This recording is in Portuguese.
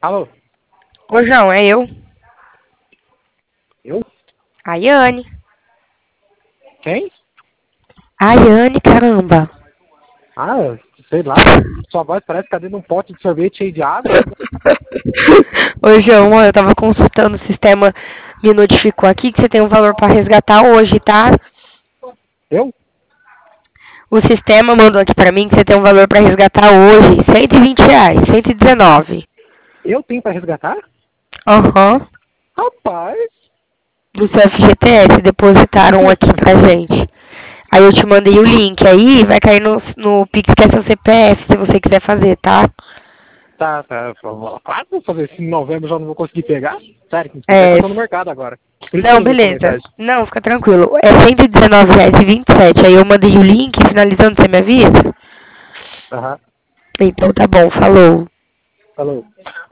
Alô? Ô, João, é eu? Eu? A Yane. Quem? A Yane, caramba. Ah, sei lá. Sua voz parece que tá dentro de um pote de sorvete cheio de água. Ô, João, eu tava consultando o sistema, me notificou aqui que você tem um valor pra resgatar hoje, tá? Eu? O sistema mandou aqui pra mim que você tem um valor pra resgatar hoje, R$ 120, 119. Eu tenho pra resgatar? Aham. Rapaz. Do seu FGTS, depositaram aqui pra gente. Aí eu te mandei o link, aí vai cair no Pix que é seu CPF, se você quiser fazer, tá? Tá. Claro que vou fazer isso. Em novembro eu já não vou conseguir pegar. Sério, que eu É. tô no mercado agora. Por isso que eu Não, não vi sua beleza. mensagem. Não, fica tranquilo. É R$ 119,27. Aí eu mandei o link, finalizando, você me avisa? Aham. Então tá bom, falou. Falou.